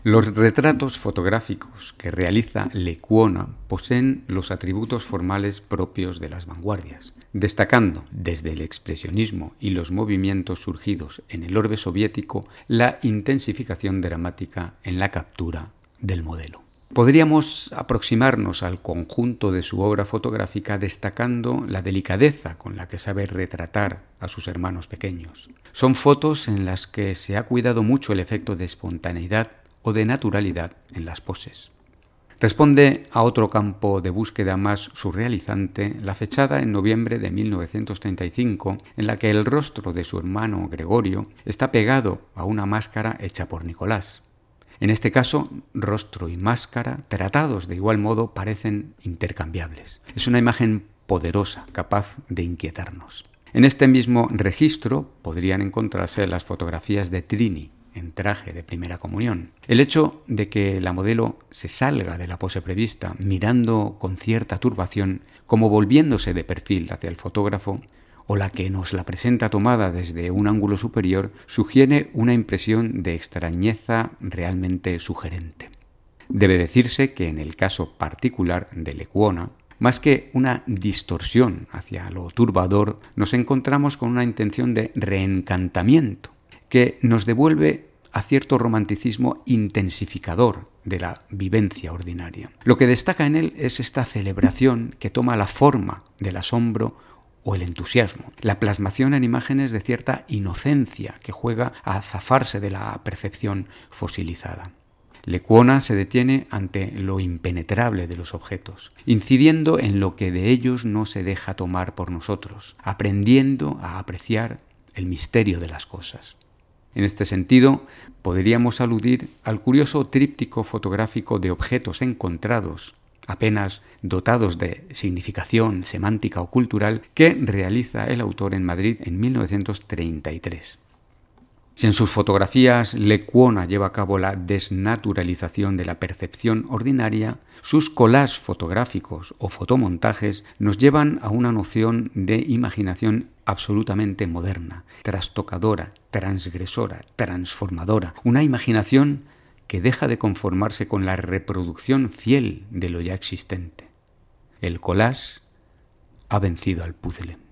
Los retratos fotográficos que realiza Lecuona poseen los atributos formales propios de las vanguardias, destacando desde el expresionismo y los movimientos surgidos en el orbe soviético la intensificación dramática en la captura del modelo. Podríamos aproximarnos al conjunto de su obra fotográfica destacando la delicadeza con la que sabe retratar a sus hermanos pequeños. Son fotos en las que se ha cuidado mucho el efecto de espontaneidad o de naturalidad en las poses. Responde a otro campo de búsqueda más surrealizante la fechada en noviembre de 1935, en la que el rostro de su hermano Gregorio está pegado a una máscara hecha por Nicolás. En este caso, rostro y máscara, tratados de igual modo, parecen intercambiables. Es una imagen poderosa, capaz de inquietarnos. En este mismo registro podrían encontrarse las fotografías de Trini, en traje de primera comunión. El hecho de que la modelo se salga de la pose prevista, mirando con cierta turbación, como volviéndose de perfil hacia el fotógrafo, o la que nos la presenta tomada desde un ángulo superior, sugiere una impresión de extrañeza realmente sugerente. Debe decirse que en el caso particular de Lecuona, más que una distorsión hacia lo turbador, nos encontramos con una intención de reencantamiento, que nos devuelve a cierto romanticismo intensificador de la vivencia ordinaria. Lo que destaca en él es esta celebración que toma la forma del asombro o el entusiasmo, la plasmación en imágenes de cierta inocencia que juega a zafarse de la percepción fosilizada. Lecuona se detiene ante lo impenetrable de los objetos, incidiendo en lo que de ellos no se deja tomar por nosotros, aprendiendo a apreciar el misterio de las cosas. En este sentido, podríamos aludir al curioso tríptico fotográfico de objetos encontrados, apenas dotados de significación semántica o cultural, que realiza el autor en Madrid en 1933. Si en sus fotografías Lecuona lleva a cabo la desnaturalización de la percepción ordinaria, sus collages fotográficos o fotomontajes nos llevan a una noción de imaginación absolutamente moderna, trastocadora, transgresora, transformadora, una imaginación que deja de conformarse con la reproducción fiel de lo ya existente. El collage ha vencido al puzzle.